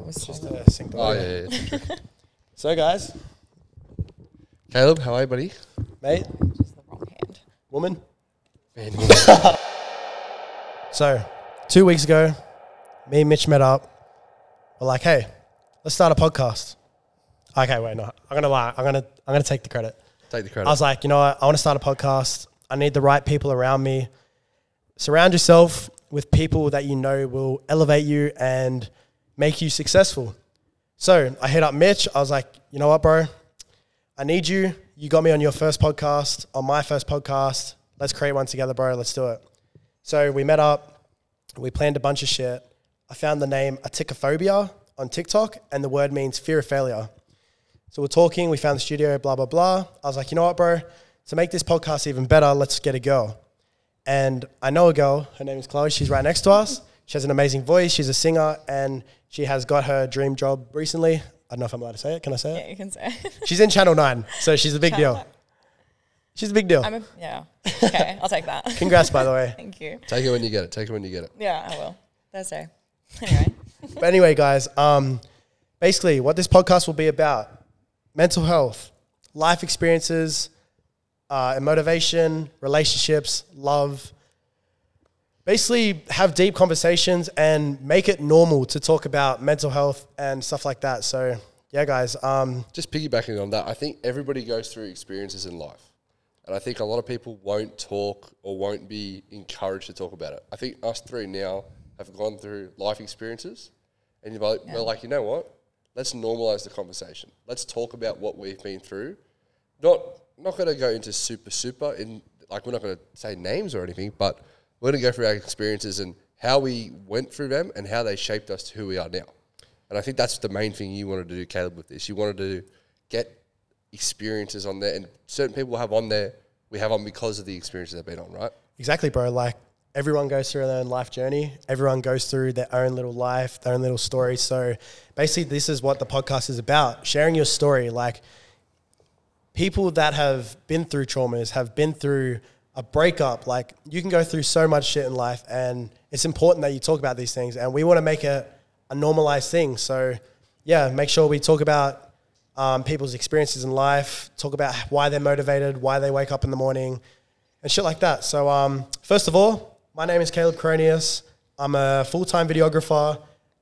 Just sync the audio. Yeah. So, guys, Caleb, how are you, buddy? mate, Just the wrong hand. woman. Man, So, 2 weeks ago, me and Mitch met up. We're like, hey, let's start a podcast. Okay, wait, no, I'm gonna lie. I'm gonna take the credit. take the I credit. was like, you know what? I want to start a podcast. I need the right people around me. Surround yourself with people that you know will elevate you and make you successful. So I hit up Mitch. I was like, you know what, bro? I need you. You got me on your first podcast, on my first podcast. Let's create one together, bro. Let's do it. So we met up. We planned a bunch of shit. I found the name Aticophobia on TikTok, and the word means fear of failure. So we're talking. We found the studio, blah, blah, blah. I was like, you know what, bro? To make this podcast even better, let's get a girl. And I know a girl. Her name is Chloe. She's right next to us. She has an amazing voice. She's a singer, and she has got her dream job recently. I don't know if I'm allowed to say it. Can I say it? Yeah, you can say it. She's in Channel 9, so she's a big Channel deal. 9. She's a big deal. Yeah. Okay, I'll take that. Congrats, by the way. Thank you. Take it when you get it. Take it when you get it. Yeah, I will. Thursday. Anyway. But anyway, guys, basically what this podcast will be about, mental health, life experiences, and motivation, relationships, love. Basically have deep conversations and make it normal to talk about mental health and stuff like that. So, yeah, guys. Just piggybacking on that, I think everybody goes through experiences in life. And I think a lot of people won't talk or won't be encouraged to talk about it. I think us three now have gone through life experiences. And we're like, you know what? Let's normalize the conversation. Let's talk about what we've been through. Not going to go into super in, like, we're not going to say names or anything, but we're going to go through our experiences and how we went through them and how they shaped us to who we are now. And I think that's the main thing you wanted to do, Caleb, with this. You wanted to get experiences on there, and certain people have on there, we have on because of the experiences they've been on, right? Exactly, bro. Like, everyone goes through their own life journey. Everyone goes through their own little life, their own little story. So basically, this is what the podcast is about, sharing your story. Like, people that have been through traumas, have been through a breakup, like, you can go through so much shit in life, and it's important that you talk about these things, and we want to make it a normalized thing. So yeah, make sure we talk about people's experiences in life, talk about why they're motivated, why they wake up in the morning, and shit like that. So first of all, my name is Caleb Coronius. I'm a full-time videographer.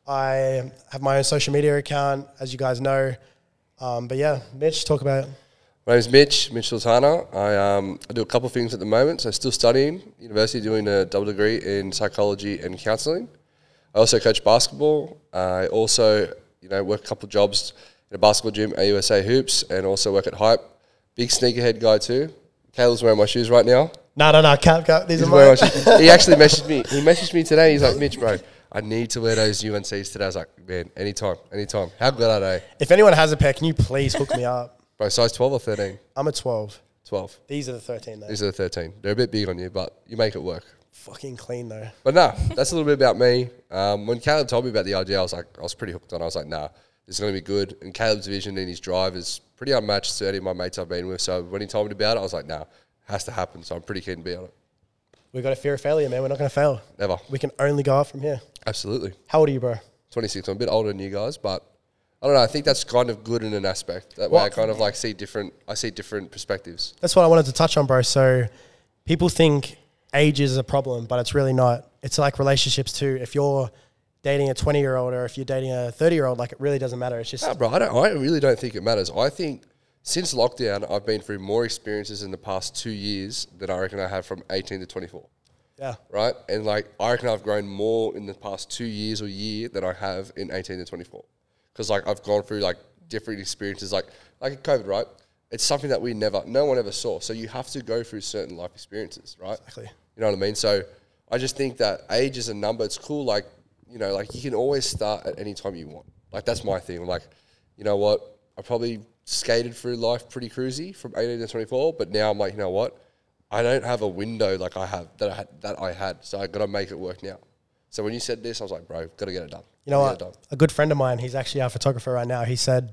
I have my own social media account, as you guys know. But yeah, Mitch, talk about it. My name is Mitch Sultana. I do a couple of things at the moment. So still studying, university, doing a double degree in psychology and counselling. I also coach basketball. I also, work a couple of jobs in a basketball gym at USA Hoops, and also work at Hype. Big sneakerhead guy too. Caleb's wearing my shoes right now. No, Cap. These He's are wearing mine. my shoes. He actually messaged me. He messaged me today. He's like, Mitch, bro, I need to wear those UNCs today. I was like, man, anytime. How good are they? If anyone has a pair, can you please hook me up? Bro, size 12 or 13? I'm a 12. 12. These are the 13 though. These are the 13. They're a bit big on you, but you make it work. Fucking clean though. But no, that's a little bit about me. When Caleb told me about the idea, I was pretty hooked on it. I was like, nah, this is going to be good. And Caleb's vision and his drive is pretty unmatched to any of my mates I've been with. So when he told me about it, I was like, nah, has to happen. So I'm pretty keen to be on it. We got a fear of failure, man. We're not going to fail. Never. We can only go up from here. Absolutely. How old are you, bro? 26. I'm a bit older than you guys, but I don't know. I think that's kind of good in an aspect. That way I kind of like see different perspectives. That's what I wanted to touch on, bro. So people think age is a problem, but it's really not. It's like relationships too. If you're dating a 20-year-old or if you're dating a 30-year-old, like, it really doesn't matter. It's just... Nah, bro, I really don't think it matters. I think since lockdown, I've been through more experiences in the past 2 years than I reckon I have from 18 to 24. Yeah. Right? And like, I reckon I've grown more in the past 2 years or year than I have in 18 to 24. Because like, I've gone through like different experiences, like COVID, right? It's something that no one ever saw. So you have to go through certain life experiences, right? Exactly. You know what I mean? So I just think that age is a number. It's cool. Like, like you can always start at any time you want. Like, that's my thing. Like, you know what? I probably skated through life pretty cruisy from 18 to 24, but now I'm like, you know what? I don't have a window like I had. So I got to make it work now. So when you said this, I was like, bro, got to get it done. You know what? A good friend of mine, he's actually our photographer right now. He said,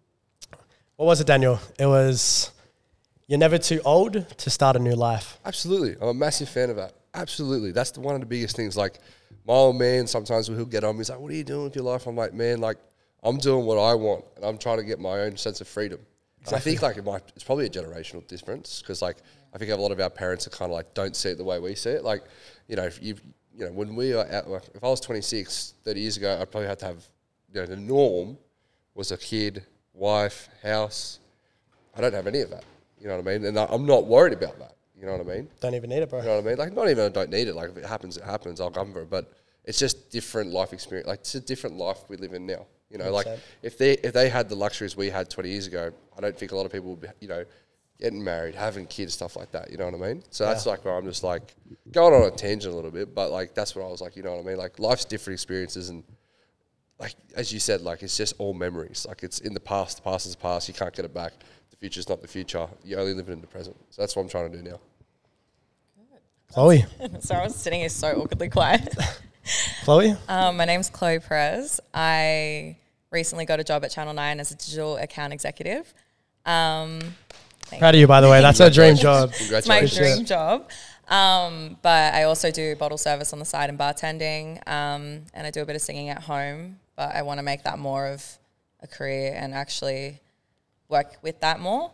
what was it, Daniel? It was, you're never too old to start a new life. Absolutely. I'm a massive fan of that. Absolutely. That's one of the biggest things. Like, my old man, sometimes he'll get on me, he's like, what are you doing with your life? I'm like, man, like, I'm doing what I want, and I'm trying to get my own sense of freedom. Exactly. I think like it's probably a generational difference because like I think a lot of our parents are kind of like don't see it the way we see it. Like, you know, when we are at, like, if I was 26, 30 years ago, I'd probably have to have, you know, the norm was a kid, wife, house. I don't have any of that. You know what I mean? And I'm not worried about that. You know what I mean? Don't even need it, bro. You know what I mean? Like, not even I don't need it. Like, if it happens, it happens. I'll come for it. But it's just different life experience. Like, it's a different life we live in now. You know, 100%. Like if they had the luxuries we had 20 years ago, I don't think a lot of people would be, you know, getting married, having kids, stuff like that. You know what I mean? So that's like where I'm just like going on a tangent a little bit, but like that's what I was like, you know what I mean? Like life's different experiences, and like as you said, like it's just all memories. Like it's in the past. The past is the past. You can't get it back. The future's not the future. You only live in the present. So that's what I'm trying to do now. Chloe. So I was sitting here so awkwardly quiet. Chloe? My name's Chloe Perez. I recently got a job at Channel 9 as a digital account executive. Proud of you, by the way. That's a dream job. It's my dream job. But I also do bottle service on the side and bartending, and I do a bit of singing at home. But I want to make that more of a career and actually work with that more.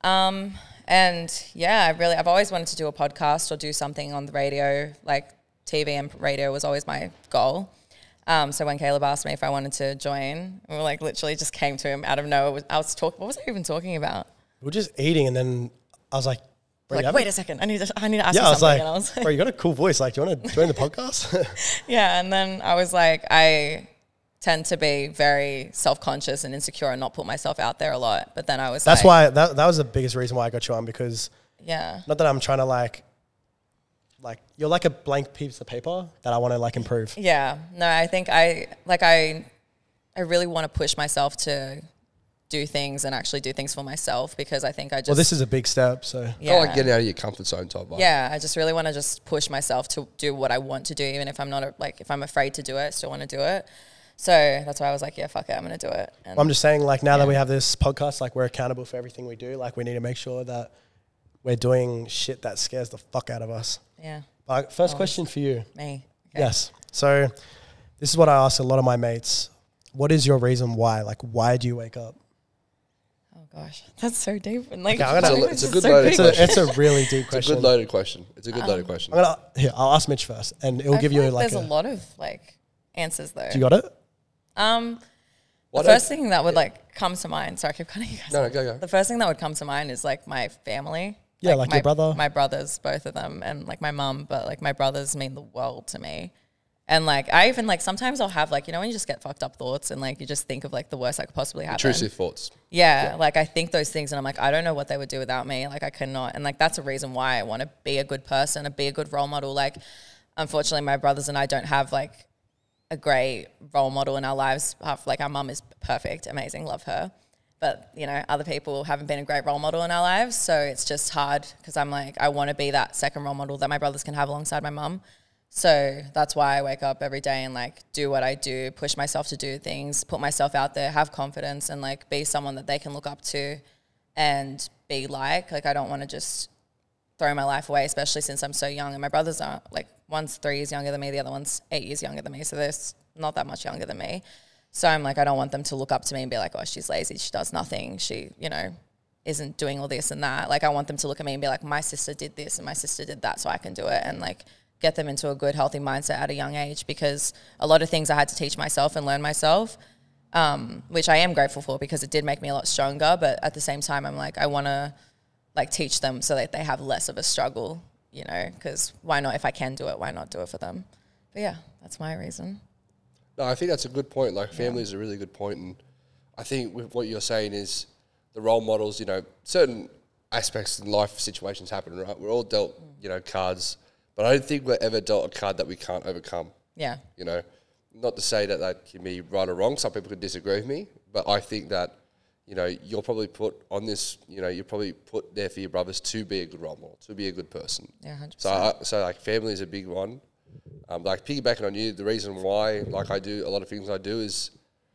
And yeah, I've always wanted to do a podcast or do something on the radio, like TV and radio was always my goal. So when Caleb asked me if I wanted to join, we were like literally just came to him out of nowhere. I was talking. What was I even talking about? We were just eating, and then I was like, wait a second, I need to ask you something. I was like, bro, you got a cool voice. Like, do you want to join the podcast? Yeah, and then I was like, I tend to be very self-conscious and insecure and not put myself out there a lot. But then I was that's why that was the biggest reason why I got you on, because not that I'm trying to like you're like a blank piece of paper that I want to like improve. Yeah, no, I think I really want to push myself to do things and actually do things for myself, because I think well, this is a big step. So I like getting out of your comfort zone type vibe. Yeah, I just really want to just push myself to do what I want to do, even if I'm not if I'm afraid to do it, I still want to do it. So that's why I was like, yeah, fuck it, I'm going to do it. And I'm just saying, like, now that we have this podcast, like, we're accountable for everything we do. Like, we need to make sure that we're doing shit that scares the fuck out of us. Yeah. First question for you. Me. Okay. Yes. So this is what I ask a lot of my mates. What is your reason why? Like, why do you wake up? Oh gosh, that's so deep. And like, it's a good loaded question. It's a really deep question. It's a good loaded question. It's a good loaded question. I'll ask Mitch first, and it'll give you like there's a lot of like answers though. Do you got it? The first thing that would like come to mind. Sorry, I keep cutting you guys. No, go. The first thing that would come to mind is like my family. Yeah, like your brother. My brothers, both of them, and like my mum. But like my brothers mean the world to me. And like I even like sometimes I'll have like, you know, when you just get fucked up thoughts and like you just think of like the worst that could possibly happen. Intrusive thoughts. Yeah, like I think those things and I'm like, I don't know what they would do without me. Like I cannot. And like that's a reason why I want to be a good person and be a good role model. Like unfortunately my brothers and I don't have like a great role model in our lives. Like our mum is perfect, amazing, love her. But, you know, other people haven't been a great role model in our lives. So it's just hard because I'm like, I want to be that second role model that my brothers can have alongside my mum. So that's why I wake up every day and like do what I do, push myself to do things, put myself out there, have confidence and like be someone that they can look up to and be like I don't want to just throw my life away, especially since I'm so young. And my brothers are like, one's 3 years younger than me, the other one's 8 years younger than me. So they're not that much younger than me. So I'm like, I don't want them to look up to me and be like, oh, she's lazy, she does nothing, she, you know, isn't doing all this and that. Like I want them to look at me and be like, my sister did this and my sister did that, so I can do it, and like get them into a good, healthy mindset at a young age, because a lot of things I had to teach myself and learn myself, which I am grateful for because it did make me a lot stronger. But at the same time, I'm like, I want to like teach them so that they have less of a struggle, you know, because why not? If I can do it, why not do it for them? But yeah, that's my reason. No, I think that's a good point. Like family is a really good point. And I think with what you're saying is the role models, you know, certain aspects in life situations happen, right? We're all dealt, you know, cards, but I don't think we're ever dealt a card that we can't overcome. Yeah. You know, not to say that that can be right or wrong. Some people could disagree with me, but I think that, you know, you're probably put on this, you know, you're probably put there for your brothers to be a good role model, to be a good person. Yeah, 100%. So like family is a big one. Like piggybacking on you, the reason why like I do a lot of things I do is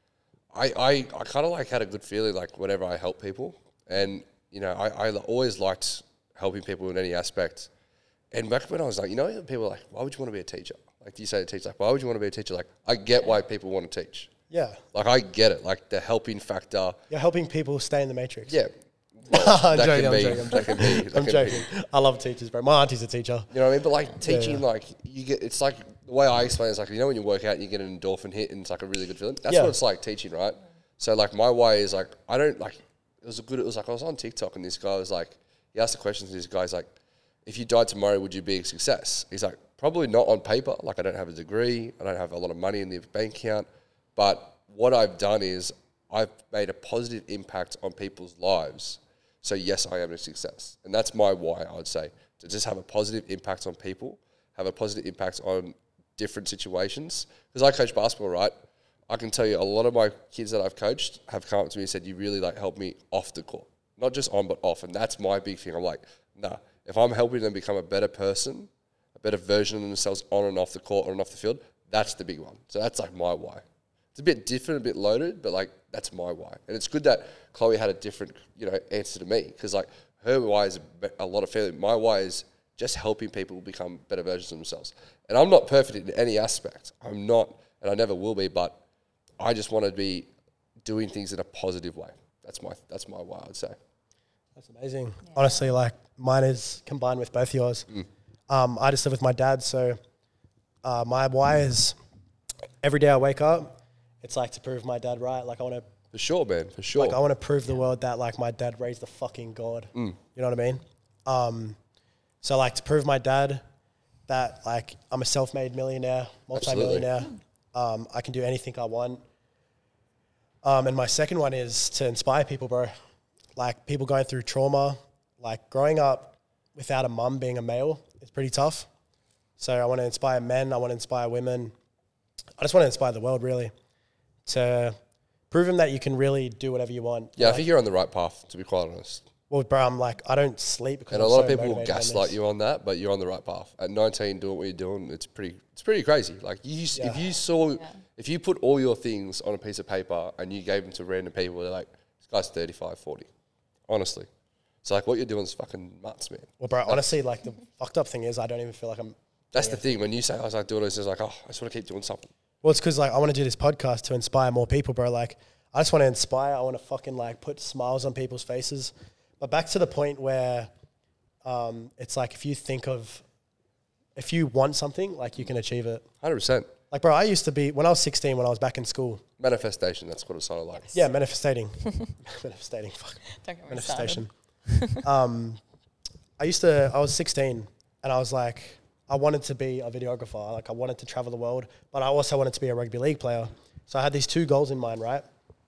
I kind of like had a good feeling like whenever I help people, and you know I always liked helping people in any aspect. And back when I was like, you know, people are like, why would you want to be a teacher? Like, do you say to teach, like, why would you want to be a teacher? Like, I get why people want to teach. Yeah. Like, I get it. Like, the helping factor. You're helping people stay in the matrix. Yeah. I'm that joking, can I'm be. joking, That can be. That I'm can joking. be. I love teachers, bro. My auntie's a teacher. You know what I mean? But like teaching, Yeah. like you get, it's like the way I explain it is like, you know, when you work out and you get an endorphin hit and it's like a really good feeling. That's Yeah. what it's like teaching, right? So like my way is like, I don't like, it was like I was on TikTok and this guy was like, he asked the questions to this guy's like, if you died tomorrow, would you be a success? He's like, probably not on paper. Like, I don't have a degree. I don't have a lot of money in the bank account. But what I've done is I've made a positive impact on people's lives. So yes, I am a success. And that's my why, I would say. To just have a positive impact on people, have a positive impact on different situations. Because I coach basketball, right? I can tell you a lot of my kids that I've coached have come up to me and said, you really like helped me off the court. Not just on, but off. And that's my big thing. I'm like, nah, if I'm helping them become a better person, a better version of themselves on and off the court or on and off the field, that's the big one. So that's like my why. It's a bit different, a bit loaded, but like that's my why. And it's good that Chloe had a different, answer to me, because like her why is a lot of feeling. My why is just helping people become better versions of themselves. And I'm not perfect in any aspect. I'm not, and I never will be, but I just want to be doing things in a positive way. That's my why, I would say. That's amazing. Yeah. Honestly, like mine is combined with both yours. I just live with my dad, so my why is every day I wake up, it's like to prove my dad right. Like I want to. For sure, man. For sure. Like I want to prove the world that like my dad raised the fucking God. You know what I mean? So like to prove my dad that like I'm a self-made millionaire, multi-millionaire. I can do anything I want. And my second one is to inspire people, bro. Like people going through trauma, like growing up without a mum being a male is pretty tough. So I want to inspire men. I want to inspire women. I just want to inspire the world, really, to prove them that you can really do whatever you want. Yeah, I think you're on the right path, to be quite honest. Well, bro, I'm like, I don't sleep because and I'm a lot so of people will motivated on gaslight this. you on that, but you're on the right path. At 19, doing what you're doing, it's pretty crazy. Like if you put all your things on a piece of paper and you gave them to random people, they're like, this guy's 35, 40. Honestly. So like what you're doing is fucking nuts, man. Well, bro, honestly, like the fucked up thing is I don't even feel like I'm. That's the thing. When you say I was like doing this, it's like, oh, I just want to keep doing something. Well, it's because like I want to do this podcast to inspire more people, bro. Like I just want to inspire. I want to fucking like put smiles on people's faces. But back to the point where it's like if you want something, like you can achieve it. 100%. Like, bro, I used to be, when I was 16, when I was back in school. Manifestation, that's what it sounded like. Yeah, manifestating. Manifestating, fuck. Don't get me Manifestation. I was 16 and I was like, I wanted to be a videographer. Like I wanted to travel the world, but I also wanted to be a rugby league player. So I had these two goals in mind, right?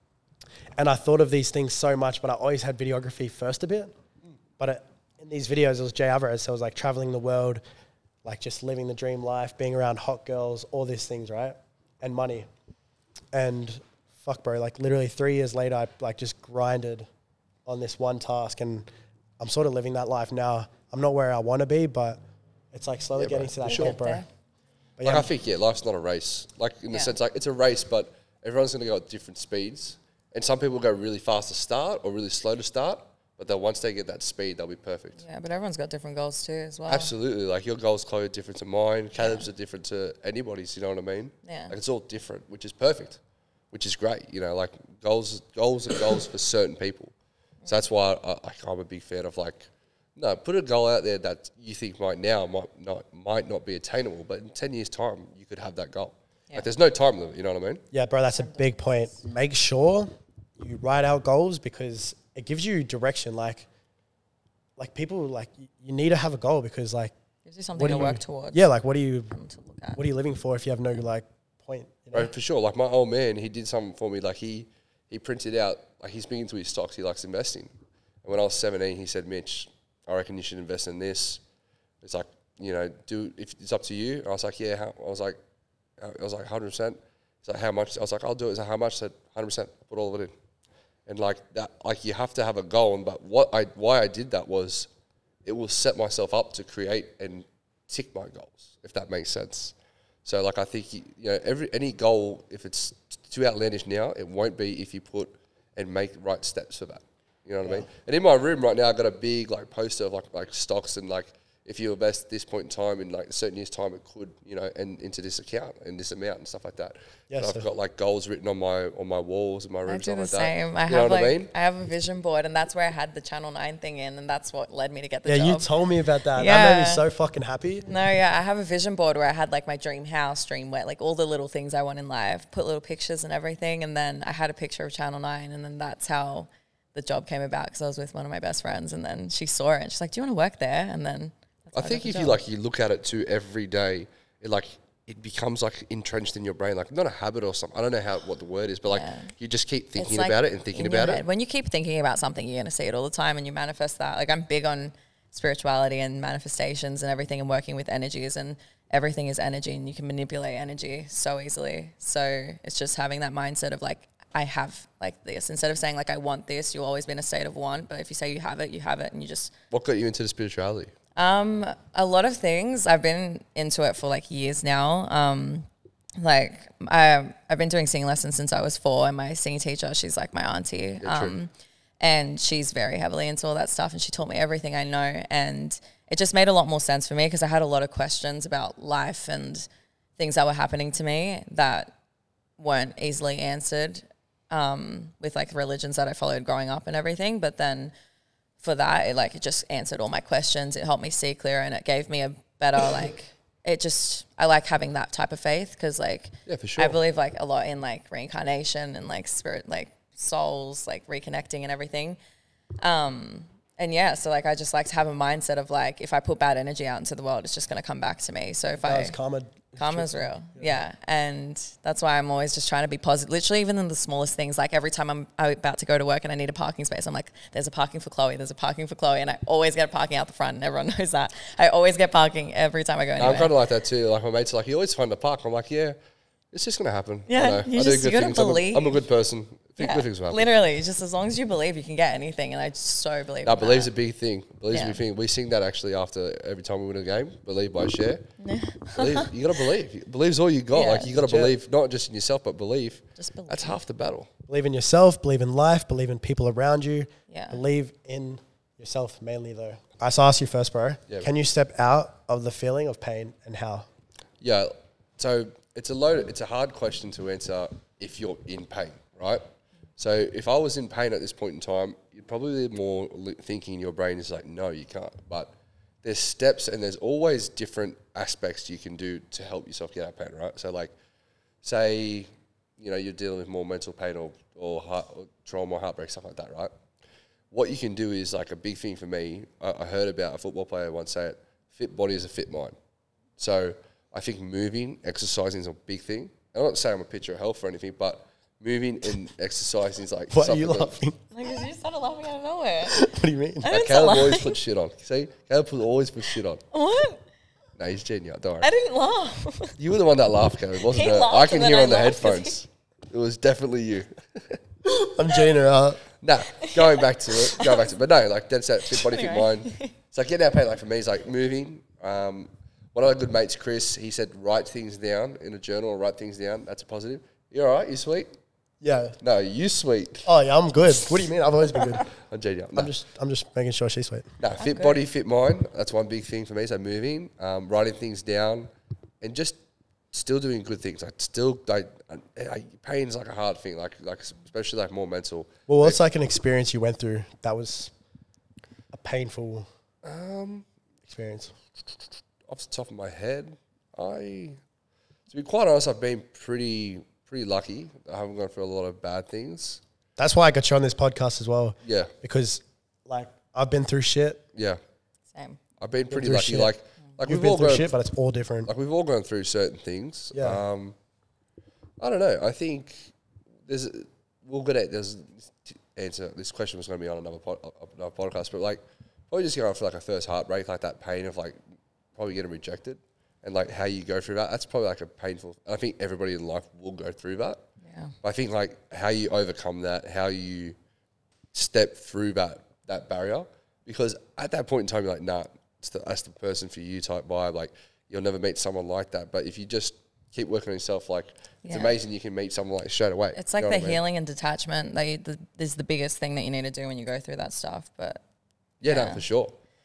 And I thought of these things so much, but I always had videography first a bit. But in these videos, it was Jay Alvarez. So it was like traveling the world, like just living the dream life, being around hot girls, all these things, right? And money. And fuck, bro, like literally 3 years later, I like just grinded on this one task and I'm sort of living that life now. I'm not where I want to be, but it's like slowly getting to that point, bro. But like I think, life's not a race. Like in the sense, like it's a race, but everyone's going to go at different speeds. And some people go really fast to start or really slow to start, but then once they get that speed, they'll be perfect. Yeah, but everyone's got different goals too as well. Absolutely. Like your goals, Chloe, are different to mine. Caleb's are different to anybody's, you know what I mean? Yeah. Like it's all different, which is perfect, which is great. You know, like goals are goals for certain people. So that's why I'm a big fan of like, no, put a goal out there that you think might not be attainable, but in 10 years' time, you could have that goal. Yeah. Like there's no time limit, you know what I mean? Yeah, bro, that's a big point. Make sure you write out goals because it gives you direction. Like people, like you need to have a goal because like gives you something to work towards. Yeah, like what are you living for if you have no like point? You know? Right, for sure. Like my old man, he did something for me. Like he printed out, like he's big into his stocks. He likes investing. And when I was 17, he said, Mitch, I reckon you should invest in this. It's like, you know, if it's up to you. And I was like, yeah. I was like 100%. He's like, how much? I was like, I'll do it. He's like, how much? I said, 100%. Put all of it in. And like that, like you have to have a goal. But why I did that was it will set myself up to create and tick my goals, if that makes sense. So like I think, you know, any goal, if it's too outlandish now, it won't be if you put and make the right steps for that. You know what I mean? And in my room right now, I've got a big like poster of like stocks and like if you invest this point in time in like a certain year's time, it could, you know, and into this account and this amount and stuff like that. Yeah, And I've got like goals written on my walls in my room, I do stuff the like same. that. I You know have what like I mean? I have a vision board, and that's where I had the Channel 9 thing in, and that's what led me to get the Yeah, job. you told me about that. That made me Yeah. so fucking happy. No, yeah, I have a vision board where I had like my dream house, dream wet, like all the little things I want in life, put little pictures and everything. And then I had a picture of Channel 9, and then that's how the job came about, because I was with one of my best friends, and then she saw it and she's like, "Do you want to work there?" And then that's I how think got if the you job. like, you look at it too every day, it becomes like entrenched in your brain, like not a habit or something. I don't know what the word is, but like Yeah. you just keep thinking It's like about it and thinking in your about head. it. When you keep thinking about something, you're going to see it all the time, and you manifest that. Like, I'm big on spirituality and manifestations and everything, and working with energies, and everything is energy, and you can manipulate energy so easily. So it's just having that mindset of like, I have like this, instead of saying like, I want this. You'll always be in a state of want, but if you say you have it, and you just What got you into the spirituality? a lot of things. I've been into it for like years now. I've been doing singing lessons since I was 4, and my singing teacher, she's like my auntie. Yeah, true. And she's very heavily into all that stuff, and she taught me everything I know, and it just made a lot more sense for me, because I had a lot of questions about life and things that were happening to me that weren't easily answered with like religions that I followed growing up and everything. But then for that, it just answered all my questions. It helped me see clearer, and it gave me a better I like having that type of faith, because like, Yeah, for sure. I believe like a lot in like reincarnation and like spirit, like souls, like reconnecting and everything. And yeah, so like, I just like to have a mindset of like, if I put bad energy out into the world, it's just going to come back to me. So if That was karma. karma's real. Yeah. And that's why I'm always just trying to be positive. Literally, even in the smallest things, like every time I'm about to go to work and I need a parking space, I'm like, there's a parking for Chloe. There's a parking for Chloe. And I always get a parking out the front, and everyone knows that. I always get parking every time I go anywhere. I'm kind of like that too. Like my mates are like, you always find a park. I'm like, yeah, it's just going to happen. Yeah, I know. you I just- do you good gotta things. believe. I'm a good person. Yeah, Good things will happen. literally, just as long as you believe, you can get anything. And I just so believe No, in believe's that. a big thing. Believe's a Yeah. big thing. We sing that actually after every time we win a game. Believe by share. Believe. You got to believe. Believe's all you got. Yeah. Like you got to believe, not just in yourself, but believe. Just believe. That's half the battle. Believe in yourself, believe in life, believe in people around you. Yeah. Believe in yourself mainly though. I so ask you first, bro. Yeah, Can you step out of the feeling of pain, and how? Yeah. So it's a hard question to answer if you're in pain, right? So if I was in pain at this point in time, you'd probably be more thinking in your brain is like, no, you can't. But there's steps, and there's always different aspects you can do to help yourself get out of pain, right? So like, say, you know, you're dealing with more mental pain or trauma, heartbreak, stuff like that, right? What you can do is like a big thing for me. I heard about a football player once say it: fit body is a fit mind. So I think moving, exercising is a big thing. I'm not saying I'm a picture of health or anything, but moving and exercising is like What are you something that- laughing? Like, you started laughing out of nowhere. What do you mean? I didn't Caleb laugh. always puts shit on. See, Caleb always puts shit on. What? No, he's genuine. Don't worry. I didn't laugh. You were the one that laughed, Caleb. It wasn't He her. laughed I can and then hear I on the laughed 'cause headphones. It was definitely you. I'm Gina. Nah, going back to it. But no, like that's that fit body, fit Anyway. mind. It's like getting out of pain. Like for me, it's like moving. One of our good mates, Chris, he said write things down in a journal or write things down. That's a positive. You all right? You sweet? Yeah. No, you sweet. Oh yeah, I'm good. What do you mean? I've always been good. I'm genuine. No, I'm just making sure she's sweet. no, fit body, fit mind. That's one big thing for me. So moving, writing things down, and just still doing good things. Pain's like a hard thing. Like especially like more mental. Well, what's like an experience you went through that was a painful experience? Off the top of my head, to be quite honest, I've been pretty lucky. I haven't gone through a lot of bad things. That's why I got you on this podcast as well. Yeah, Because like I've been through shit. yeah. Same. I've been pretty through lucky. shit. Like You've we've been all through gone shit, but it's all different. like we've all gone through certain things. Yeah. I don't know. I think we'll get at this answer. This question was going to be on another podcast, but like probably just going for like a first heartbreak, like that pain of like probably getting rejected, and like how you go through that. That's probably like a painful. I think everybody in life will go through that. Yeah. I think like how you overcome that, how you step through that barrier, because at that point in time you're like, nah, that's the person for you type vibe. Like you'll never meet someone like that. But if you just keep working on yourself, like it's Yeah. amazing you can meet someone like straight away. It's like You know the what I mean? healing and detachment. Is the biggest thing that you need to do when you go through that stuff. But Yeah, no, yeah. for sure.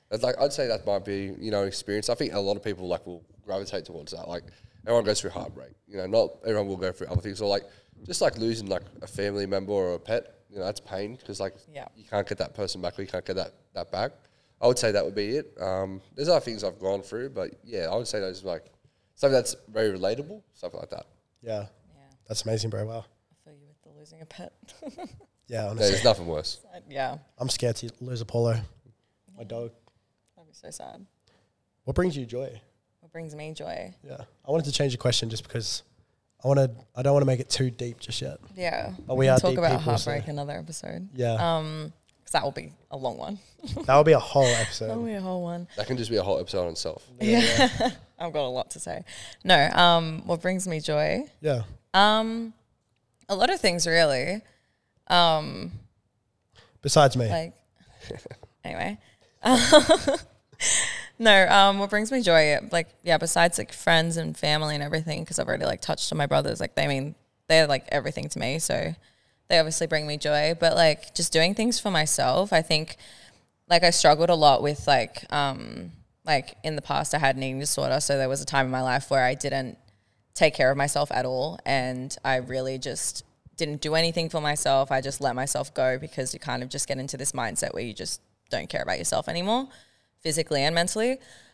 It's like, I'd say that might be, you know, an experience. I think a lot of people like will gravitate towards that. Like everyone goes through heartbreak. You know, not everyone will go through other things. Or like just like losing like a family member or a pet. You know, that's pain because like you can't get that person back or you can't get that back. I would say that would be it. There's other things I've gone through, but yeah, I would say those like something that's very relatable, stuff like that. Yeah. That's amazing, bro. Wow. I feel you with the losing a pet. Yeah, Yeah, honestly. there's nothing worse. Yeah. I'm scared to lose Apollo, my dog. That'd be so sad. What brings you joy? What brings me joy? Yeah. I wanted to change the question just because I don't want to make it too deep just yet. Yeah. But we are talk deep about people, heartbreak so- another episode. Yeah. Because that will be a long one. That would be a whole That'll episode. be a whole one. That can just be a whole episode on itself. Yeah. I've got a lot to say. No, what brings me joy? Yeah. A lot of things really. Besides me. Like, anyway. No, what brings me joy, like, yeah, besides like friends and family and everything, because I've already like touched on my brothers, like they're like everything to me, so they obviously bring me joy. But like just doing things for myself, I think like I struggled a lot with like in the past I had an eating disorder, so there was a time in my life where I didn't take care of myself at all, and I really just didn't do anything for myself. I just let myself go because you kind of just get into this mindset where you just don't care about yourself anymore, physically and mentally.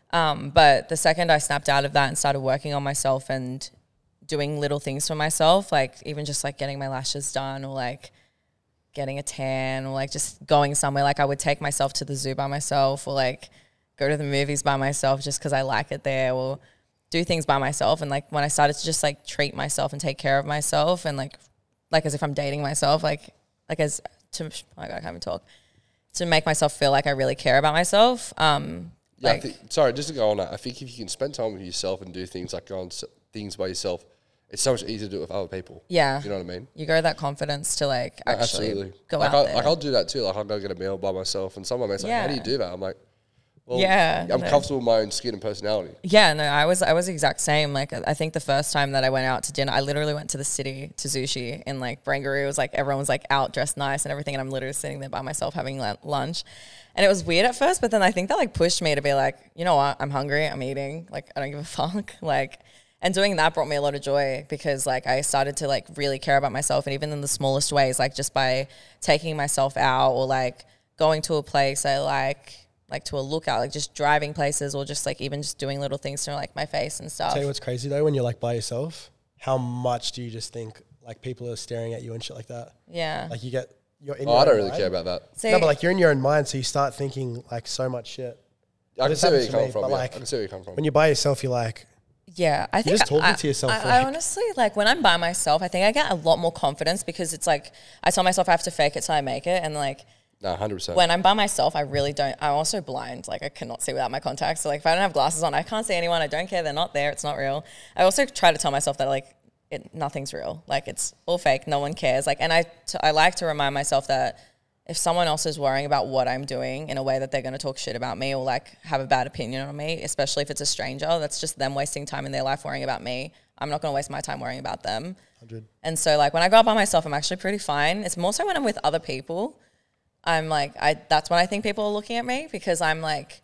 But the second I snapped out of that and started working on myself and doing little things for myself, like even just like getting my lashes done or like getting a tan or like just going somewhere, like I would take myself to the zoo by myself or like go to the movies by myself just because I like it there, or do things by myself. And like when I started to just like treat myself and take care of myself and like as if I'm dating myself, like as to, oh my God, I can't even talk, to make myself feel like I really care about myself. Yeah, Like, I think, sorry, just to go on that, I think if you can spend time with yourself and do things like go on things by yourself, it's so much easier to do it with other people. yeah, You know what I mean? you grow that confidence to like actually Absolutely. go like out there. I'll do that too. Like I'll go get a meal by myself, and some of my mates like, "How do you Yeah. do that?" I'm like, "Well, Yeah, I'm no. comfortable with my own skin and personality." Yeah, no, I was the exact same. Like, I think the first time that I went out to dinner, I literally went to the city to sushi in like Barangaroo. It was like everyone was like out dressed nice and everything, and I'm literally sitting there by myself having lunch. And it was weird at first, but then I think that like pushed me to be like, you know what, I'm hungry, I'm eating, like I don't give a fuck. Like, and doing that brought me a lot of joy because like I started to like really care about myself, and even in the smallest ways, like just by taking myself out or like going to a place I like to a lookout, like just driving places or just like even just doing little things to like my face and stuff. Tell you what's crazy though, when you're like by yourself, how much do you just think like people are staring at you and shit like that? Yeah. Like you're in Oh, your I don't own really mind. care about that. See, No, but like you're in your own mind, so you start thinking like so much shit. I can This see where happens you to come me, from. but Yeah. like, I can see where you come from. When you're by yourself, you're like, yeah, I think just talking to yourself, I like- honestly like when I'm by myself, I think I get a lot more confidence because it's like I tell myself I have to fake it till I make it, and like No, 100%. when I'm by myself, I really don't. I'm also blind. Like I cannot see without my contacts. So like if I don't have glasses on, I can't see anyone. I don't care. They're not there. It's not real. I also try to tell myself that like nothing's real. Like it's all fake. No one cares. Like, and I like to remind myself that if someone else is worrying about what I'm doing in a way that they're going to talk shit about me or like have a bad opinion on me, especially if it's a stranger, that's just them wasting time in their life worrying about me. I'm not going to waste my time worrying about them. 100. And so like when I go out by myself, I'm actually pretty fine. It's more so when I'm with other people. I'm like, that's when I think people are looking at me because I'm like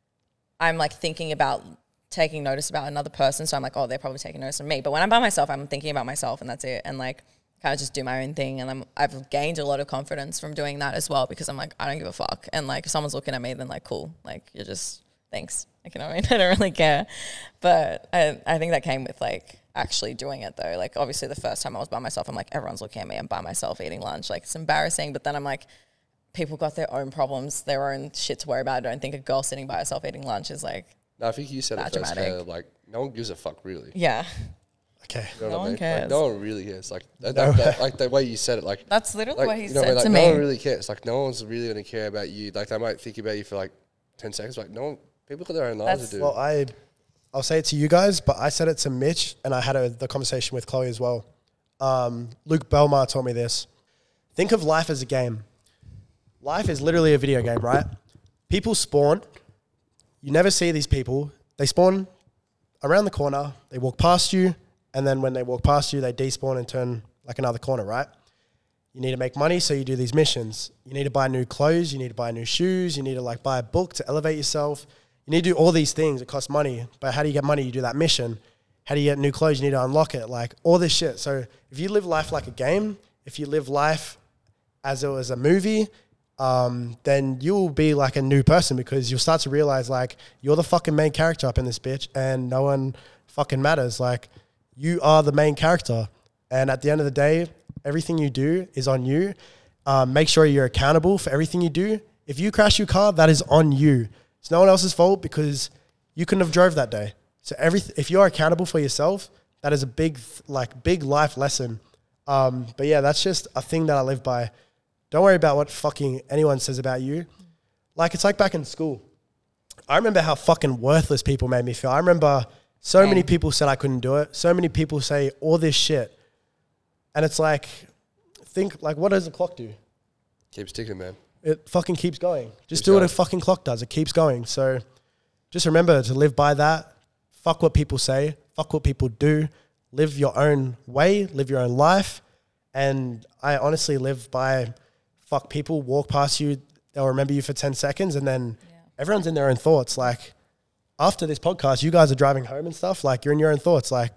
thinking about taking notice about another person. So I'm like, oh, they're probably taking notice of me. But when I'm by myself, I'm thinking about myself and that's it. And like kind of just do my own thing. And I've gained a lot of confidence from doing that as well because I'm like, I don't give a fuck. And like if someone's looking at me, then like, cool. Like you're just, thanks. Like, you know what I mean? I don't really care. But I think that came with like actually doing it though. Like obviously the first time I was by myself, I'm like, everyone's looking at me. I'm by myself eating lunch. Like it's embarrassing. But then I'm like, people got their own problems, their own shit to worry about. I don't think a girl sitting by herself eating lunch is like, No, I think you said it Not first. dramatic. Like no one gives a fuck really. yeah, Okay. You know No what I one mean? cares. Like, no one really cares. Like like the way you said it, like that's literally like, what he you know said what I to mean? Like, me. no one really cares. Like no one's really gonna care about you. Like they might think about you for like 10 seconds. Like no one, people got their own lives to do. Well, I'll say it to you guys, but I said it to Mitch, and I had the conversation with Chloe as well. Luke Belmar taught me this. Think of life as a game. Life is literally a video game, right? People spawn. You never see these people. They spawn around the corner. They walk past you, and then when they walk past you, they despawn and turn like another corner, right? You need to make money, so you do these missions. You need to buy new clothes. You need to buy new shoes. You need to like buy a book to elevate yourself. You need to do all these things. It costs money. But how do you get money? You do that mission. How do you get new clothes? You need to unlock it. Like all this shit. So if you live life like a game, if you live life as it was a movie, then you will be like a new person because you'll start to realize like you're the fucking main character up in this bitch and no one fucking matters. Like you are the main character. And at the end of the day, everything you do is on you. Make sure you're accountable for everything you do. If you crash your car, that is on you. It's no one else's fault because you couldn't have drove that day. So if you're accountable for yourself, that is a big life lesson. But yeah, that's just a thing that I live by. Don't worry about what fucking anyone says about you. Like, it's like back in school. I remember how fucking worthless people made me feel. I remember so many people said I couldn't do it. So many people say all this shit. And it's like, think, like, what does a clock do? Keeps ticking, man. It fucking keeps going. Just do what a fucking clock does. It keeps going. So just remember to live by that. Fuck what people say. Fuck what people do. Live your own way. Live your own life. And I honestly live by fuck people, walk past you. They'll remember you for 10 seconds. And then everyone's in their own thoughts. Like after this podcast, you guys are driving home and stuff. Like you're in your own thoughts. Like,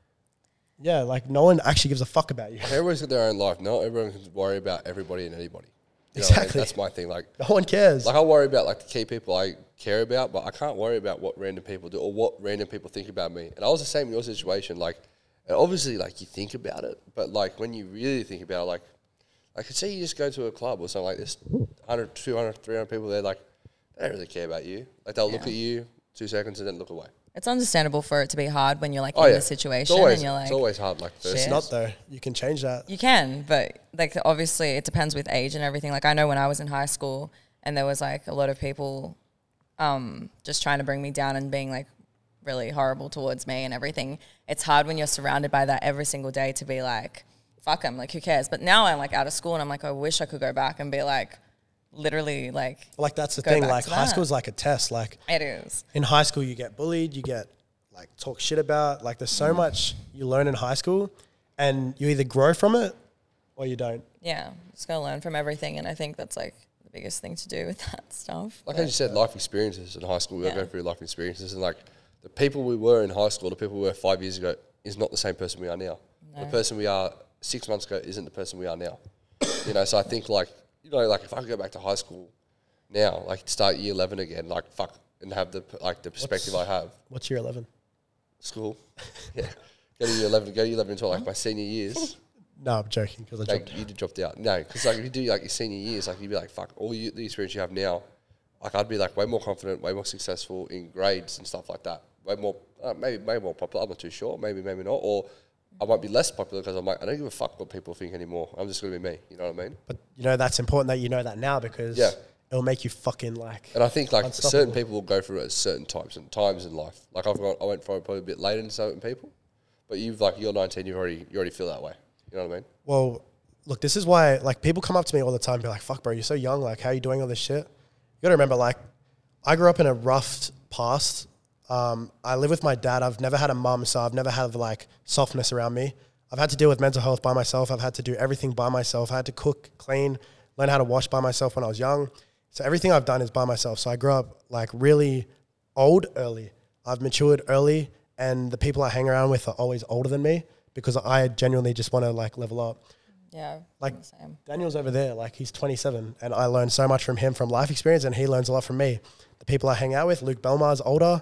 yeah, like no one actually gives a fuck about you. Everyone's got their own life. Not everyone can worry about everybody and anybody. You know Exactly. That's my thing. Like no one cares. Like I worry about like the key people I care about, but I can't worry about what random people do or what random people think about me. And I was the same in your situation. Like, and obviously, like you think about it, but like when you really think about it, like I could see you just go to a club or something like this, 100, 200, 300 people there, like they don't really care about you. Like they'll look at you 2 seconds and then look away. It's understandable for it to be hard when you're like in the situation and you're like, it's always hard. Like first. It's not though. You can change that. You can, but like obviously it depends with age and everything. Like I know when I was in high school and there was like a lot of people just trying to bring me down and being like really horrible towards me and everything. It's hard when you're surrounded by that every single day to be like, fuck them, like who cares? But now I'm like out of school and I'm like, I wish I could go back and be like, literally like that's the thing. Like high school is like a test. Like it is. In high school, you get bullied, you get like talk shit about. Like there's so much you learn in high school, and you either grow from it or you don't. Yeah, just gotta learn from everything, and I think that's like the biggest thing to do with that stuff. Like I just said, life experiences in high school. We go through life experiences, and like the people we were in high school, the people we were 5 years ago, is not the same person we are now. No. The person we are 6 months ago isn't the person we are now. You know, so I think like. You know, like if I could go back to high school now, like start year 11 again, like fuck, and have the perspective I have. What's year 11? School. Yeah. Go to year 11 until like my senior years. No, I'm joking because I dropped. You dropped out. No, because like if you do like your senior years, like you'd be like, fuck, the experience you have now, like I'd be like way more confident, way more successful in grades and stuff like that. Way more, maybe more popular. I'm not too sure. Maybe not. Or I might be less popular because I'm like, I don't give a fuck what people think anymore. I'm just going to be me. You know what I mean? But, you know, that's important that you know that now because it'll make you fucking like And I think like certain people will go through it at certain times in life. Like I went for it probably a bit later than certain people. But you're 19, you already feel that way. You know what I mean? Well, look, this is why like people come up to me all the time and be like, fuck bro, you're so young. Like how are you doing all this shit? You got to remember like I grew up in a rough past. I live with my dad. I've never had a mum, so I've never had like softness around me. I've had to deal with mental health by myself. I've had to do everything by myself. I had to cook, clean, learn how to wash by myself when I was young. So everything I've done is by myself. So I grew up like really old early. I've matured early, and the people I hang around with are always older than me because I genuinely just want to like level up. Yeah, like Daniel's over there, like he's 27, and I learned so much from him from life experience, and he learns a lot from me. The people I hang out with, Luke Belmar's older.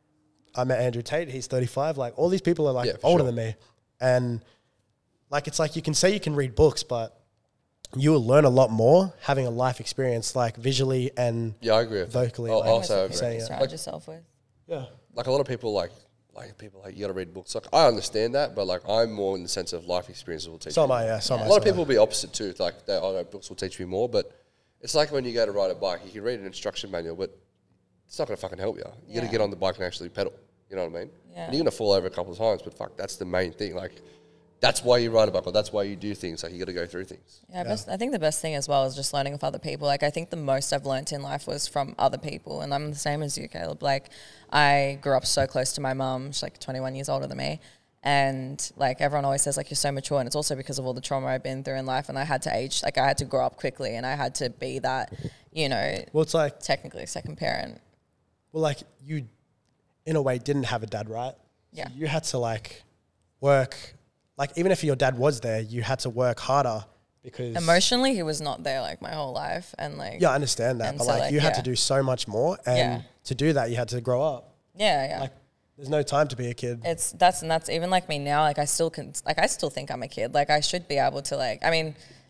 I met Andrew Tate, he's 35. Like all these people are like older than me. And like, it's like you can say you can read books, but you will learn a lot more having a life experience, like visually and I agree with vocally. I'll like, also agree. Surround yourself with. Yeah. Like a lot of people like people like you got to read books. Like I understand that, but like I'm more in the sense of life experiences will teach. So am I, yeah. A lot of people will be opposite too. Like books will teach me more, but it's like when you go to ride a bike, you can read an instruction manual, but it's not going to fucking help you. You got to get on the bike and actually pedal. You know what I mean? Yeah. And you're going to fall over a couple of times, but fuck, that's the main thing. Like, that's why you ride a bike, or that's why you do things. Like, you got to go through things. Yeah, I think the best thing as well is just learning with other people. Like, I think the most I've learnt in life was from other people, and I'm the same as you, Caleb. Like, I grew up so close to my mum. She's like 21 years older than me, And like everyone always says, like, you're so mature, and it's also because of all the trauma I've been through in life, and I had to age, like I had to grow up quickly, and I had to be that, you know, Well, it's like, technically a second parent. well, like you, in a way, didn't have a dad, right? Yeah. So you had to like work, like even if your dad was there, you had to work harder because Emotionally, he was not there like my whole life, and like Yeah, I understand that, And but so, like like, you had to yeah. do so much more, and Yeah. to do that, you had to grow up. yeah. Like, there's no time to be a kid. That's even like me now. Like I still think I'm a kid. Like I should be able to like. I mean,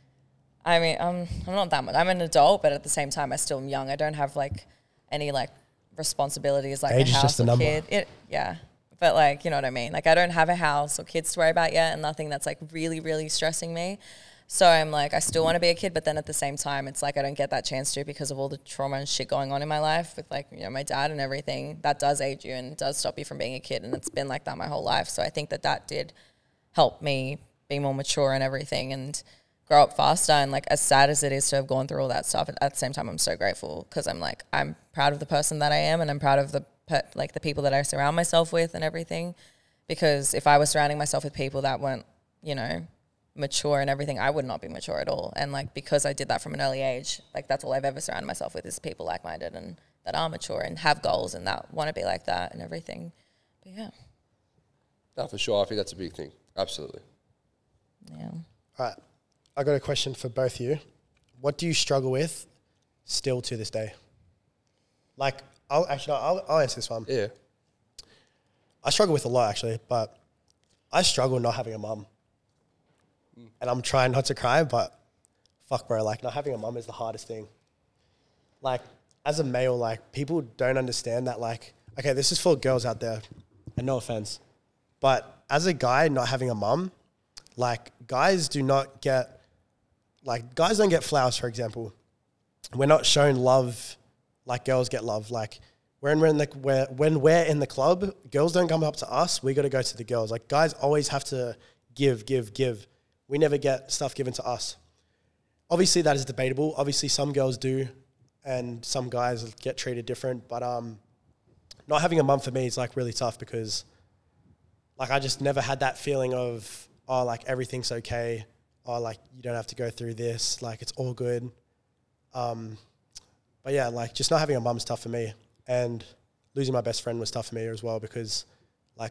I'm not that much. I'm an adult, but at the same time, I still am young. I don't have like any like responsibilities like Age a is house just a or number. kid. Yeah, but like you know what I mean. Like I don't have a house or kids to worry about yet, and nothing that's like really really stressing me. So I'm like, I still want to be a kid, but then at the same time, it's like I don't get that chance to because of all the trauma and shit going on in my life with like, you know, my dad and everything. That does age you and does stop you from being a kid, and it's been like that my whole life. So I think that did help me be more mature and everything and grow up faster. And like as sad as it is to have gone through all that stuff, at the same time, I'm so grateful because I'm like, I'm proud of the person that I am, and I'm proud of the people that I surround myself with and everything. Because if I was surrounding myself with people that weren't, you know, mature and everything, I would not be mature at all. And like because I did that from an early age, like that's all I've ever surrounded myself with is people like-minded and that are mature and have goals and that want to be like that and everything. But yeah. No, for sure. I think that's a big thing. Absolutely. Yeah. All right, I got a question for both of you. What do you struggle with still to this day? Like, I'll answer this one. Yeah. I struggle with a lot actually, but I struggle not having a mum. And I'm trying not to cry, but fuck, bro, like not having a mum is the hardest thing. Like as a male, like people don't understand that. Like, okay, this is for girls out there, and no offense, but as a guy, not having a mum, like guys don't get flowers, for example. We're not shown love like girls get love. Like when we're in the club, girls don't come up to us. We got to go to the girls. Like guys always have to give. We never get stuff given to us. Obviously, that is debatable. Obviously, some girls do, and some guys get treated different. But not having a mum for me is like really tough because, like, I just never had that feeling of like everything's okay. Like you don't have to go through this. Like it's all good. But yeah, like just not having a mum is tough for me, and losing my best friend was tough for me as well because, like.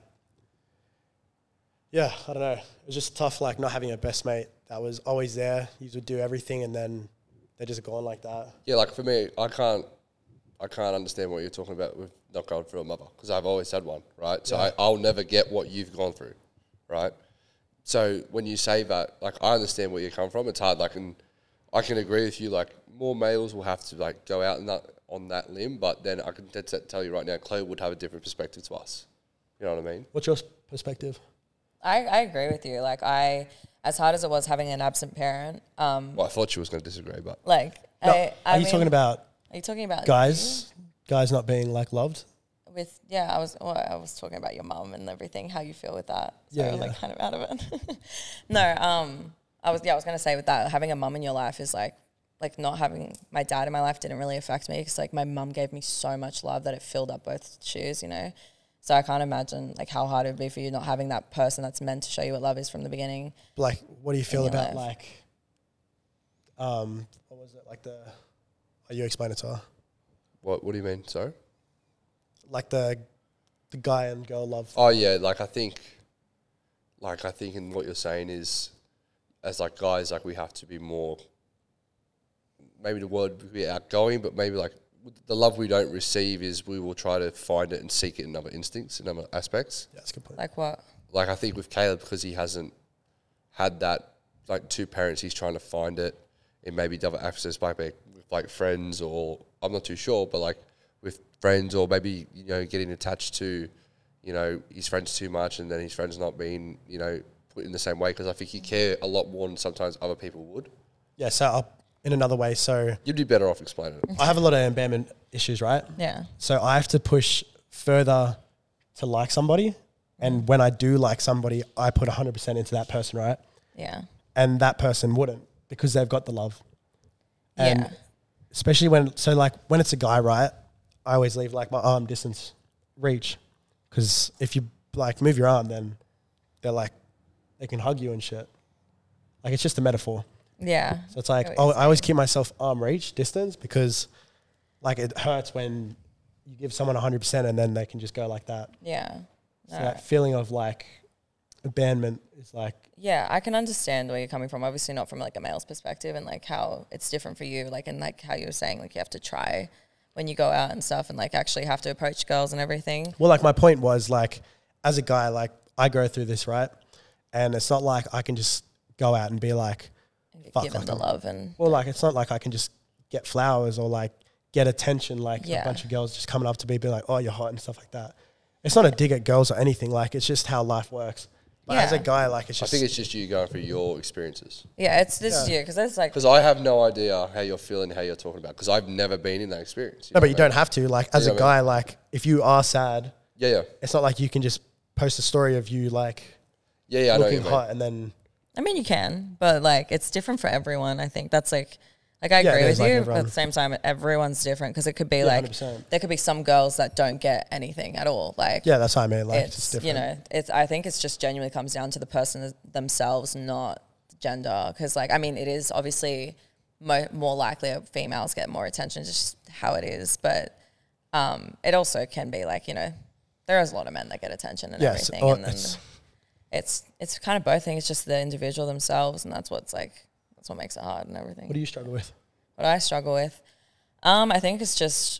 Yeah, I don't know. It was just tough, like, not having a best mate that was always there. You would do everything, and then they're just gone like that. Yeah, like for me, I can't understand what you're talking about with not going through a mother because I've always had one, right? So Yeah. I'll never get what you've gone through, right? So when you say that, like, I understand where you come from. It's hard, like, and I can agree with you. Like, more males will have to like go out and on that limb, but then I can tell you right now, Chloe would have a different perspective to us. You know what I mean? What's your perspective? I agree with you. Like as hard as it was having an absent parent, Well, I thought she was going to disagree, but like, No, I are you mean, talking about Are you talking about guys not being like loved? I was talking about your mum and everything, how you feel with that. So Yeah, I was yeah. like kind of out of it. No, I was gonna say with that, having a mum in your life is like not having my dad in my life didn't really affect me because like my mum gave me so much love that it filled up both shoes, you know. So I can't imagine like how hard it would be for you not having that person that's meant to show you what love is from the beginning. Like, what do you feel your about life. like, what was it like you explain it to her? what do you mean? Sorry? Like the guy and girl love. Oh yeah, I think in what you're saying is, as like guys, like we have to be more. Maybe the word would be outgoing, but maybe like the love we don't receive is we will try to find it and seek it in other instincts, in other aspects. Yeah, that's a good point. Like what? Like I think with Caleb, because he hasn't had that, like two parents, he's trying to find it in maybe other aspects, with like friends, or I'm not too sure, but like with friends, or maybe, you know, getting attached to, you know, his friends too much, and then his friends not being, you know, put in the same way, because I think you care a lot more than sometimes other people would. Yeah, so in another way, so You'd be better off explaining it. I have a lot of abandonment issues, right? Yeah. So I have to push further to like somebody. And when I do like somebody, I put 100% into that person, right? Yeah. And that person wouldn't because they've got the love. And Yeah. especially when it's a guy, right? I always leave like my arm distance reach because if you like move your arm, then they can hug you and shit. Like, it's just a metaphor. Yeah. So it's like, I get what you're I always keep myself arm reach distance because like it hurts when you give someone 100% and then they can just go like that. Yeah. So No. that feeling of like abandonment is like, Yeah, I can understand where you're coming from. Obviously not from like a male's perspective and like how it's different for you. Like, and like how you were saying, like you have to try when you go out and stuff and like actually have to approach girls and everything. well, like my point was like, as a guy, like I go through this, right? And it's not like I can just go out and be like, fuck, Give them like the I'm- love and well, like it's not like I can just get flowers or like get attention, like Yeah. a bunch of girls just coming up to me being like, oh, you're hot and stuff like that. It's not a dig at girls or anything. Like, it's just how life works. But as a Yeah. guy, like, it's I just, think it's just you going through your experiences. yeah, it's this Yeah. year because it's like Because I have no idea how you're feeling, how you're talking about. Because I've never been in that experience. no, but know you what I don't have to. Like, as Yeah, a I guy, like, if you are sad, mean? Yeah. it's not like you can just post a story of you, like, I know what looking you mean. hot and then, I mean, you can, but like it's different for everyone. I think that's like I Yeah, agree it with is like you, but everyone. at the same time, everyone's different because it could be Yeah, like 100%. there could be some girls that don't get anything at all. Like yeah, that's what I mean. Like, it's it's different. you know, it's I think it's just genuinely comes down to the person themselves, not gender. Because like I mean, it is obviously more likely females get more attention, just how it is. But it also can be like, you know, there is a lot of men that get attention and Yes, everything, or and then it's- it's kind of both things. It's just the individual themselves, and that's what makes it hard and everything. What do you struggle with? What I struggle with, I think it's just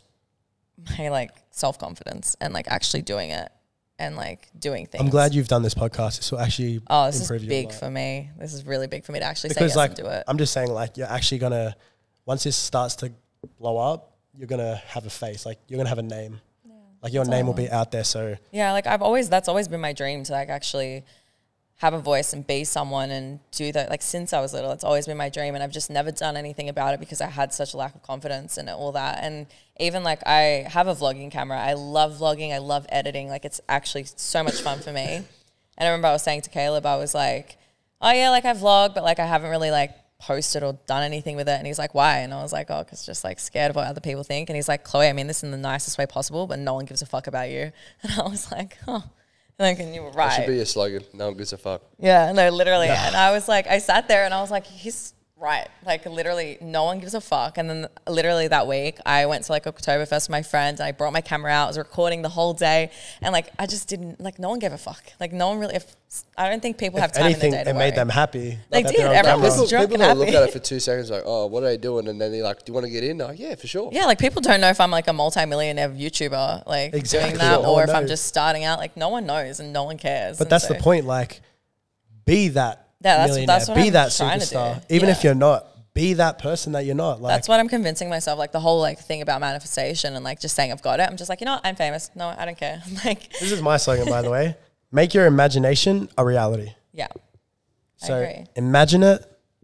my like self-confidence and like actually doing it and like doing things. I'm glad you've done this podcast. This will actually Oh, this is improve you a big lot. for me. This is really big for me to actually say Because yes like, and do it. I'm just saying, like, you're actually gonna, once this starts to blow up, you're gonna have a face, like you're gonna have a name, like your That's name all will I be out there. So Yeah, like that's always been my dream to like actually have a voice and be someone and do that. Like since I was little, it's always been my dream, and I've just never done anything about it because I had such a lack of confidence and all that. And even like I have a vlogging camera. I love vlogging. I love editing. Like it's actually so much fun for me. And I remember I was saying to Caleb, I was like, oh yeah, like I vlog, but like I haven't really like posted or done anything with it. And he's like, why? And I was like, oh, because just like scared of what other people think. And he's like, Chloe, I mean this in the nicest way possible, but no one gives a fuck about you. And I was like, oh. Like, and you were That should right. be a slogan. No one gives a fuck. Yeah, no, literally. And I was like, I sat there and I was like, he's right. Like, literally, no one gives a fuck. And then, literally, that week, I went to like Oktoberfest with my friends. And I brought my camera out. I was recording the whole day. And like, I just didn't, like, no one gave a fuck. Like, no one really, I don't think people have time anything, in their day to it worry. made them happy. They Not that did. they're on Everyone camera. was drunk People and don't look happy. at it for 2 seconds like, oh, what are they doing? And then they're like, do you want to get in? Like, yeah, for sure. Yeah, like people don't know if I'm like a multi-millionaire YouTuber, like Exactly. doing that, No or one if I'm knows. just starting out. Like, no one knows and no one cares. But And that's the so- point. Like, be that Yeah, that's- millionaire. that's what be I'm that trying to do. superstar. Even if Yeah. you're not, be that person that you're not. Like, That's what I'm convincing myself. Like the whole like thing about manifestation and like just saying I've got it. I'm just like, you know what? I'm famous. No, I don't care. Like, this is my slogan, by the way. Make your imagination a reality. yeah, So I agree. imagine it,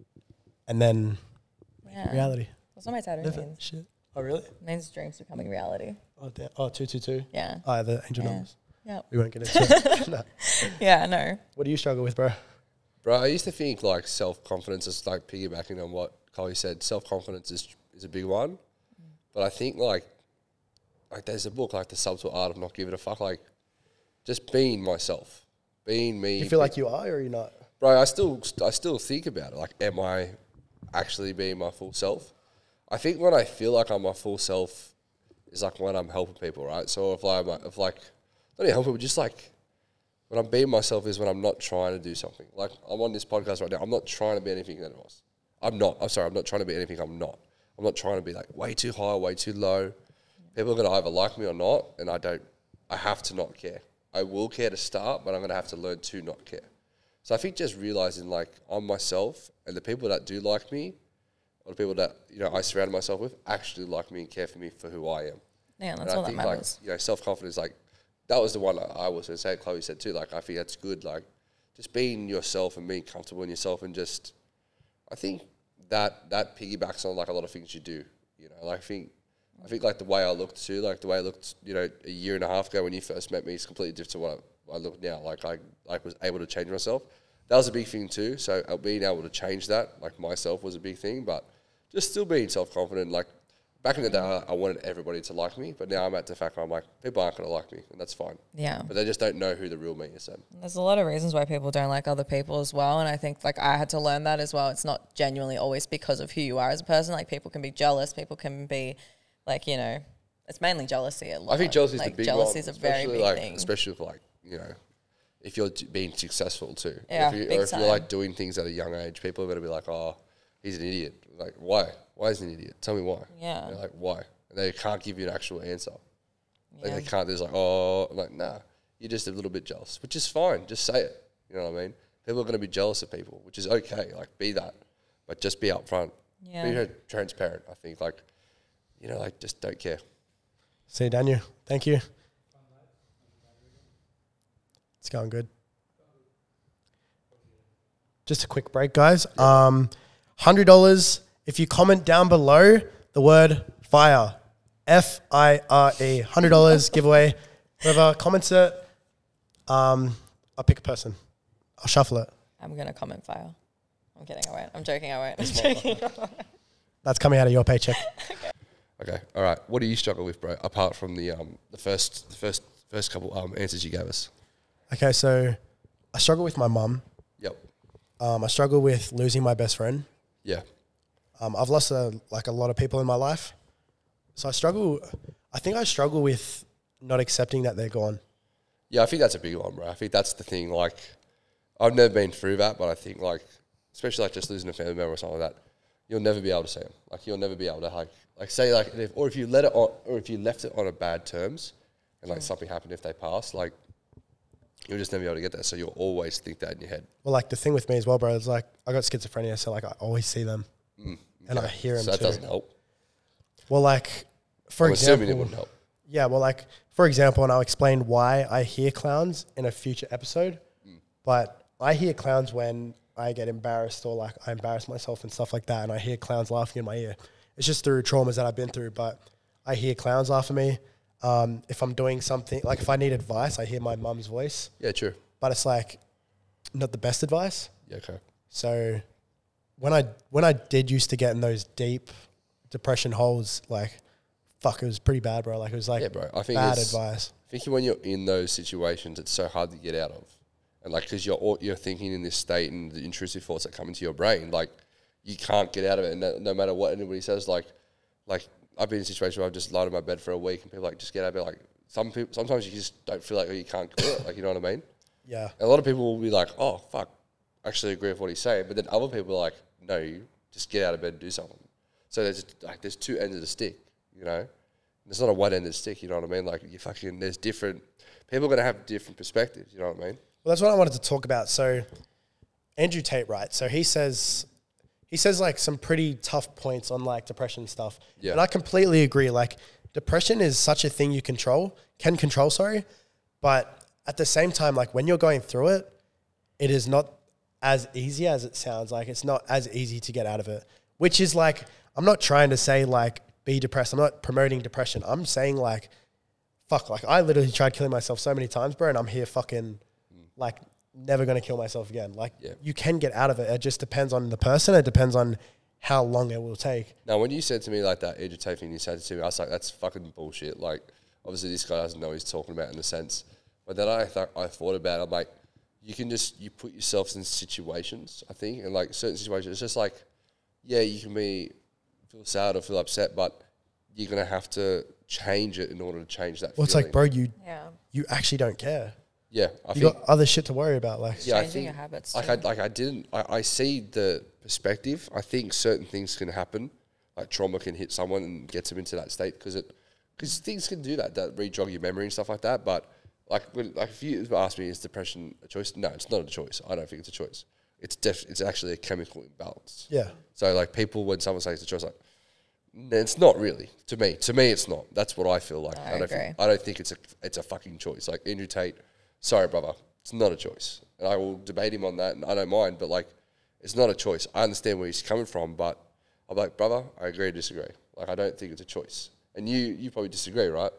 and then Yeah. reality. That's what my tattoo Live it. means. Shit. Oh really? It means dreams becoming reality. Oh damn. Oh 222. Yeah. Oh, the angel Yeah. numbers. Yep. We won't get into it. No. Yeah. No. What do you struggle with, bro? Bro, I used to think like self-confidence is like piggybacking on what Chloe said. Self-confidence is a big one. But I think like there's a book like The Subtle Art of Not Giving a Fuck. Like just being myself, being me. You feel like you are, or you're not? Bro, I still think about it. Like, am I actually being my full self? I think when I feel like I'm my full self is like when I'm helping people, right? So if not even helping people, just like when I'm being myself is when I'm not trying to do something. Like I'm on this podcast right now. I'm not trying to be anything that I was. I'm not trying to be anything I'm not. I'm not trying to be like way too high, way too low. People are going to either like me or not, and I have to not care. I will care to start, but I'm going to have to learn to not care. So I think just realizing like I'm myself, and the people that do like me, or the people that I surround myself with, actually like me and care for me for who I am. Yeah, that's And all I that think matters. like self-confidence, like that was the one I was going to say. Chloe said too. Like I think that's good. Like just being yourself and being comfortable in yourself, and just I think that piggybacks on like a lot of things you do. Like I think like the way I looked too, like the way I looked, a year and a half ago when you first met me is completely different to what I look now. Like I was able to change myself. That was a big thing too. So being able to change that, like myself, was a big thing. But just still being self-confident, like back in the day, I wanted everybody to like me, but now I'm at the fact where I'm like, people aren't going to like me, and that's fine. Yeah. But they just don't know who the real me is then. There's a lot of reasons why people don't like other people as well. And I think like I had to learn that as well. It's not genuinely always because of who you are as a person. Like people can be jealous. People can be like, you know, it's mainly jealousy a lot. I think jealousy is like, the big jealousy one. is a very big like, thing. Especially for like, you know, if you're being successful too. Yeah, or if big you're time. like doing things at a young age, people are going to be like, oh, he's an idiot. Like, why? Why is he an idiot? Tell me why. Yeah. They're like, why? And they can't give you an actual answer. Like Yeah. they can't. There's like, oh, I'm like, nah, you're just a little bit jealous, which is fine. Just say it. You know what I mean? People are going to be jealous of people, which is okay. Like, be that, but just be upfront. Yeah. Be transparent. I think, like, you know, like just don't care. See, Daniel, thank you. It's going good. Just a quick break, guys. $100 if you comment down below the word fire, FIRE, $100 giveaway. Whoever comments it, I'll pick a person. I'll shuffle it. I'm going to comment file. I'm kidding. I won't. I'm joking. I won't. I'm joking. That's coming out of your paycheck. Okay, all right. What do you struggle with, bro? Apart from the first couple answers you gave us. Okay, so I struggle with my mum. Yep. I struggle with losing my best friend. Yeah. I've lost a lot of people in my life. So I think I struggle with not accepting that they're gone. Yeah, I think that's a big one, bro. I think that's the thing. Like, I've never been through that, but I think, like, especially like just losing a family member or something like that, you'll never be able to see them. Like, you'll never be able to like say like if you left it on a bad terms, and like something happened if they passed, like you'll just never be able to get that. So you'll always think that in your head. Well, like the thing with me as well, bro, is like I got schizophrenia, so like I always see them and I hear them So that too. doesn't help. Well, like for I'm example, assuming it wouldn't help. yeah, well, like for example, and I'll explain why I hear clowns in a future episode. But I hear clowns when I get embarrassed or like I embarrass myself and stuff like that, and I hear clowns laughing in my ear. It's just through traumas that I've been through, but I hear clowns laugh at me. If I'm doing something, like if I need advice, I hear my mum's voice, Yeah, true. but it's like not the best advice. Yeah, okay. So when I did used to get in those deep depression holes, like fuck, it was pretty bad, bro. Like it was like Yeah, bro. I think bad it's- advice. I think when you're in those situations, it's so hard to get out of, and like because you're thinking in this state and the intrusive thoughts that come into your brain, like you can't get out of it, and no matter what anybody says, like I've been in a situation where I've just lied in my bed for a week, and people are like just get out of it. Like sometimes you just don't feel like you can't do it, like you know what I mean. Yeah. A lot of people will be like, oh fuck, I actually agree with what he's saying, but then other people are like, no, you just get out of bed and do something. So there's two ends of the stick, you know. There's not a one end of the stick, you know what I mean? Like there's different people are gonna have different perspectives, you know what I mean? Well, that's what I wanted to talk about. So Andrew Tate, right? So he says like some pretty tough points on like depression stuff. Yeah. And I completely agree. Like depression is such a thing can control, sorry. But at the same time, like when you're going through it, it is not as easy as it sounds. Like it's not as easy to get out of it, which is like, I'm not trying to say like be depressed. I'm not promoting depression. I'm saying like, fuck, like I literally tried killing myself so many times, bro. And I'm here fucking like never going to kill myself again. Like you can get out of it. It just depends on the person. It depends on how long it will take. Now, when you said to me like that Andrew Tate thing, you said it to me, I was like, that's fucking bullshit. Like, obviously this guy doesn't know what he's talking about in a sense. But then I thought about it. I'm like, you put yourself in situations, I think, and like certain situations, it's just like, yeah, you can feel sad or feel upset, but you're going to have to change it in order to change that Well, it's feeling. like, bro, Yeah. you actually don't care. Yeah, You got other shit to worry about. Like, yeah, I Changing think your habits like I see the perspective. I think certain things can happen, like trauma can hit someone and gets them into that state because things can do that re-jog your memory and stuff like that. But like if you ask me, is depression a choice? No, it's not a choice. I don't think it's a choice. It's actually a chemical imbalance. yeah. So like people, when someone says it's a choice, like it's not really to me. To me, it's not. That's what I feel like. I agree. I don't think it's a fucking choice. Like Andrew Tate, sorry brother, it's not a choice, and I will debate him on that, and I don't mind. But like, it's not a choice. I understand where he's coming from, but I'm like, brother, I agree to disagree. Like I don't think it's a choice, and you probably disagree, right?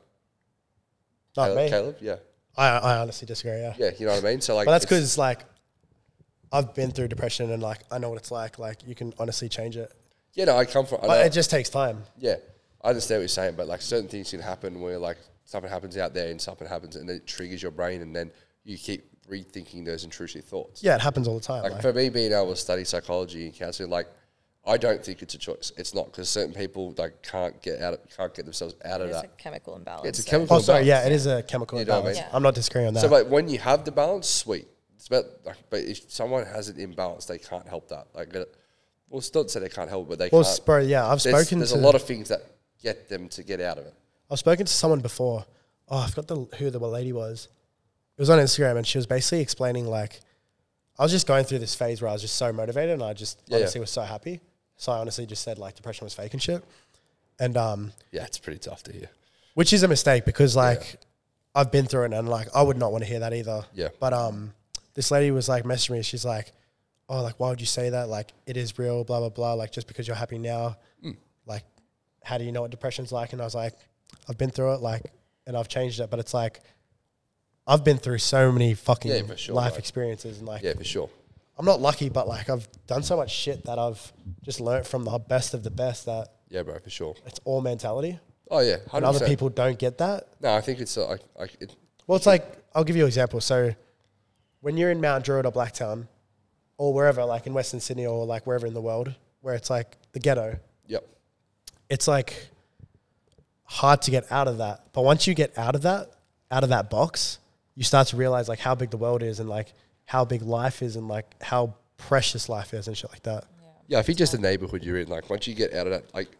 Not me. Caleb, yeah, I honestly disagree, yeah. yeah. You know what I mean? So like, But that's because, like, I've been through depression and, like, I know what it's like. Like, you can honestly change it. yeah, no, I come from. But it just takes time. Yeah, I understand what you're saying, but like certain things can happen where like something happens out there and something happens and it triggers your brain and then you keep rethinking those intrusive thoughts. Yeah, it happens all the time. Like for me being able to study psychology and counseling, like I don't think it's a choice. It's not, because certain people like can't get themselves out of It's that. a chemical imbalance. Yeah, it's a so- chemical Oh, sorry. imbalance. Yeah, it is a chemical You know what I imbalance. mean? Yeah. I'm not disagreeing on that. So, but when you have the balance, sweet. It's about, like, but if someone has an imbalance, they can't help that. Like, well, it's not to say they can't help it, but they well, can't. bro, yeah, There's a lot of things that get them to get out of it. I've spoken to someone before. Oh, I forgot who the lady was. It was on Instagram, and she was basically explaining, like, I was just going through this phase where I was just so motivated, and I just honestly was so happy. So I honestly just said, like, depression was fake and shit. And Yeah, it's pretty tough to hear. which is a mistake, because like I've been through it, and like I would not want to hear that either. Yeah. But this lady was like messaging me. She's like, "Oh, like why would you say that? Like it is real, blah blah blah. Like just because you're happy now, like how do you know what depression's like?" And I was like, "I've been through it, like, and I've changed it. But it's like I've been through so many fucking for sure, life mate. experiences, and like Yeah, for sure. I'm not lucky, but like I've done so much shit that I've just learnt from the best of the best that Yeah, bro, for sure. it's all mentality, Oh, yeah, 100%. and other people don't get that. No, I think it's Well, it's like, I'll give you an example. So when you're in Mount Druitt or Blacktown or wherever, like in Western Sydney or like wherever in the world, where it's like the ghetto, yep. it's like hard to get out of that. But once you get out of that box, you start to realize like how big the world is and like how big life is and like how precious life is and shit like that. Yeah, I think just the neighborhood you're in, like once you get out of that, like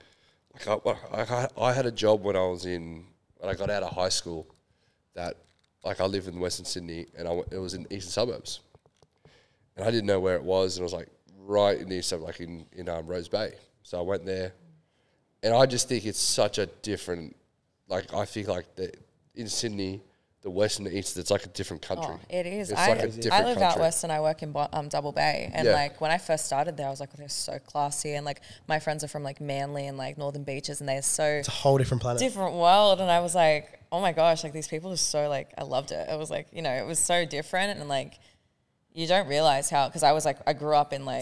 I had a job when I got out of high school that, like, I live in Western Sydney and it was in eastern suburbs, and I didn't know where it was, and it was like right in the east suburb, like in Rose Bay. So I went there, and I just think it's such a different, like I think like in Sydney, the west and the east, it's like a different country. Oh, it is. It's I like a different live out country. west and I work in Double Bay. And Yeah. like when I first started there, I was like, oh, they're so classy. And like my friends are from like Manly and like Northern Beaches, and they're so It's a whole different planet. different world. And I was like, oh my gosh, like these people are so like, I loved it. It was like, you know, it was so different. And like, you don't realize how, because I grew up in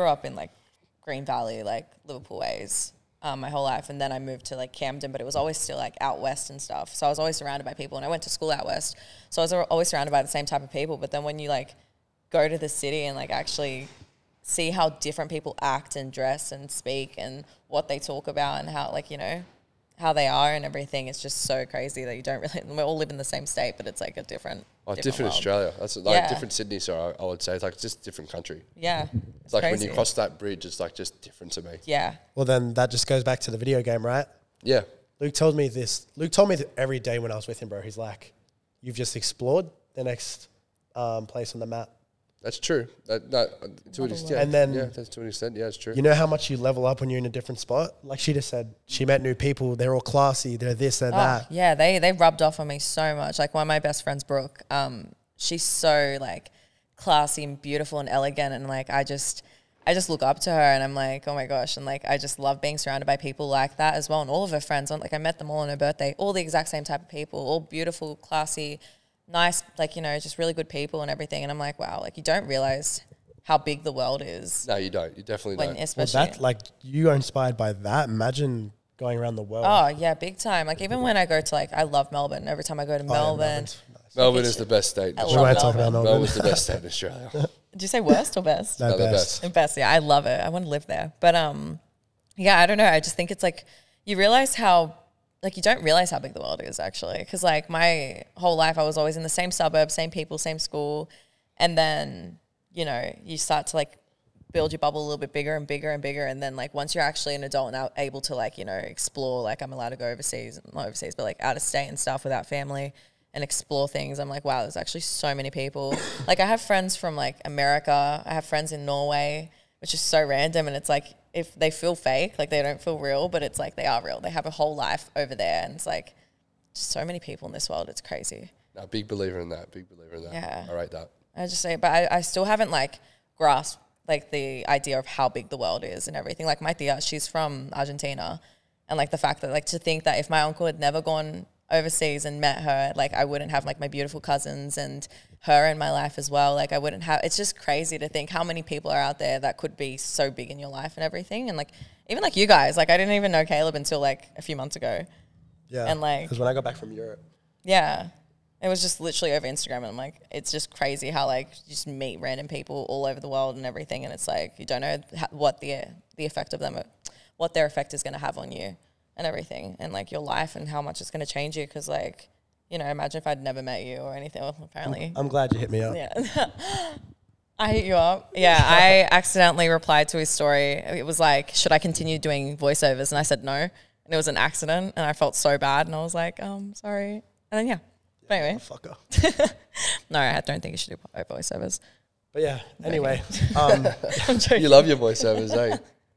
Green Valley, like Liverpool ways. My whole life, and then I moved to like Camden, but it was always still like out west and stuff. So I was always surrounded by people, and I went to school out west, so I was always surrounded by the same type of people. But then when you like go to the city and like actually see how different people act and dress and speak and what they talk about and how, like, you know, how they are and everything, it's just so crazy that you don't really. We all live in the same state, but it's like a different. Different world. Australia. That's like Yeah. different Sydney. So I would say it's like just different country. Yeah, It's like crazy. when you cross that bridge, it's like just different to me. Yeah, Well, then that just goes back to the video game, right? Yeah. Luke told me this. Luke told me that every day when I was with him, bro. He's like, "You've just explored the next place on the map." That's true. To an extent. And then- yeah, that's to an extent. Yeah, it's true. You know how much you level up when you're in a different spot? Like she just said, she met new people. They're all classy. They're this, they're that. Yeah, they rubbed off on me so much. Like one of my best friends, Brooke, she's so like classy and beautiful and elegant, and like I just look up to her, and I'm like, oh my gosh, and like I just love being surrounded by people like that as well. And all of her friends, like I met them all on her birthday, all the exact same type of people, all beautiful, classy, nice, like, you know, just really good people and everything. And I'm like, wow, like you don't realize how big the world is. No, you don't. You definitely When don't. Well, especially that, like, you are inspired by that. Imagine going around the world. oh yeah, big time. Like even when I go to like, I love Melbourne. Every time I go to Oh, yeah, Melbourne, Melbourne's nice. Melbourne is the best state. in I We Australia. love won't talk about Melbourne. Melbourne's the best state in Australia. did you say worst or best? No, No, the best. best. Best, yeah, I love it. I want to live there. But yeah, I don't know. I just think it's like you realize how, like, you don't realize how big the world is actually. Because like my whole life, I was always in the same suburb, same people, same school, and then you know you start to like build your bubble a little bit bigger and bigger and bigger, and then like once you're actually an adult and now able to like, you know, explore, like I'm allowed to go overseas, not overseas, but like out of state and stuff without family and explore things. I'm like, wow, there's actually so many people. Like I have friends from like America. I have friends in Norway, which is so random. And it's like, if they feel fake, like they don't feel real, but it's like they are real. They have a whole life over there. And it's like just so many people in this world. It's crazy. No, big believer in that. Big believer in that. Yeah. I rate that. I just say, but I still haven't like grasped like the idea of how big the world is and everything. Like my tia, she's from Argentina. And like the fact that like to think that if my uncle had never gone overseas and met her, like I wouldn't have like my beautiful cousins and her in my life as well. Like I wouldn't have, it's just crazy to think how many people are out there that could be so big in your life and everything. And like, even like you guys, like I didn't even know Caleb until like a few months ago. Yeah. And like, because when I got back from Europe. Yeah. It was just literally over Instagram, and I'm like, it's just crazy how like you just meet random people all over the world and everything, and it's like you don't know what the effect of them, what their effect is going to have on you and everything, and like your life and how much it's going to change you. Because like, you know, imagine if I'd never met you or anything. Well, apparently, I'm glad you hit me up. yeah. I hit you up. Yeah, I accidentally replied to his story. It was like, should I continue doing voiceovers? And I said no, and it was an accident, and I felt so bad, and I was like, sorry, and then yeah. But anyway. Fucker. No, I don't think you should do voiceovers. But yeah, anyway. I'm joking. You love your voiceovers, eh?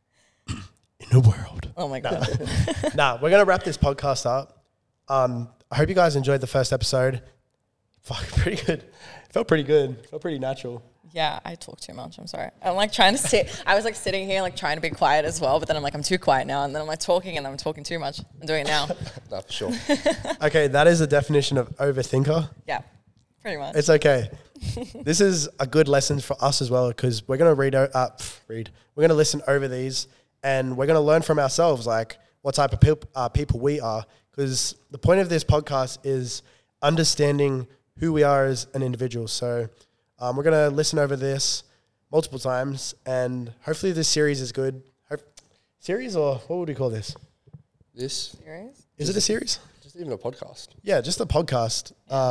In a world. Oh my God. Nah, we're going to wrap this podcast up. I hope you guys enjoyed the first episode. Fuck, pretty good. Felt pretty good. Felt pretty natural. Yeah, I talk too much. I'm sorry. I'm like trying to sit. I was like sitting here like trying to be quiet as well, but then I'm like, I'm too quiet now. And then I'm like talking and I'm talking too much. I'm doing it now. No, for sure. Okay, that is the definition of overthinker. Yeah, pretty much. It's okay. This is a good lesson for us as well, because we're going to We're going to listen over these, and we're going to learn from ourselves, like what type of people we are. Because the point of this podcast is understanding who we are as an individual. So we're going to listen over this multiple times, and hopefully this series is good. Series, or what would we call this? This Serious? Is it a series? just even a podcast. Yeah, just a podcast.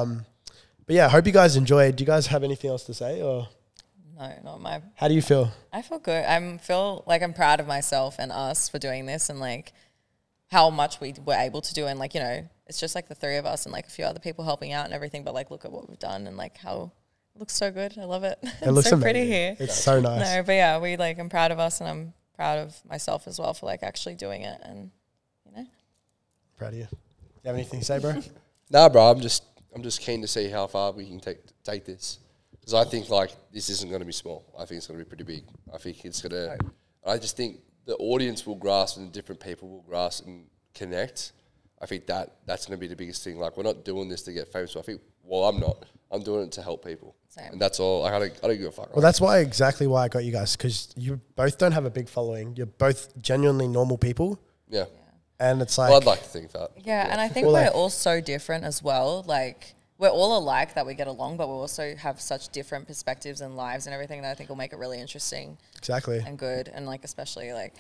But yeah, I hope you guys enjoyed. Do you guys have anything else to say, or No, not my. how do you feel? I feel good. Feel like I'm proud of myself and us for doing this, and like how much we were able to do, and like, you know, it's just like the three of us and like a few other people helping out and everything. But like, look at what we've done, and like how it looks so good. I love it. It looks so amazing. pretty here. It's so nice. No, but yeah, I'm proud of us, and I'm proud of myself as well for like actually doing it, and you know. Proud of you. You have anything to say, bro? Nah, bro, I'm just keen to see how far we can take this, because I think like this isn't going to be small. I think it's going to be pretty big. I think it's going to. I just think the audience will grasp, and different people will grasp and connect. I think that's going to be the biggest thing. Like, we're not doing this to get famous. So I think, well, I'm not. I'm doing it to help people. Same. And that's all. I don't give a fuck. Well, that's exactly why I got you guys, because you both don't have a big following. You're both genuinely normal people, Yeah. and it's like, Well, I'd like to think that. Yeah, and I think Well, we're like- all so different as well. Like, we're all alike that we get along, but we also have such different perspectives and lives and everything that I think will make it really interesting exactly. and good. And like, especially like,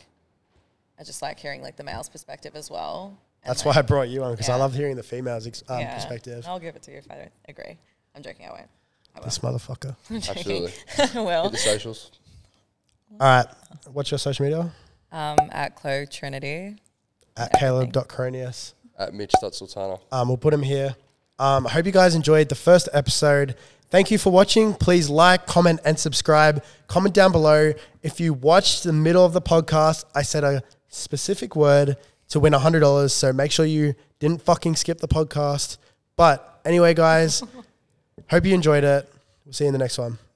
I just like hearing like the male's perspective as well. And, That's like, why I brought you on, because I yeah. love hearing the females' yeah. perspective. I'll give it to you if I don't agree. I'm joking, I won't. I will. This motherfucker. I'm joking. Absolutely. Well, Hit the socials. All right. What's your social media? at Chloe Trinity. At Everything. Caleb.Cronius. At Mitch.Sultana. We'll put him here. I hope you guys enjoyed the first episode. Thank you for watching. Please like, comment, and subscribe. Comment down below. If you watched the middle of the podcast, I said a specific word to win $100. So make sure you didn't fucking skip the podcast. But anyway, guys, hope you enjoyed it. We'll see you in the next one.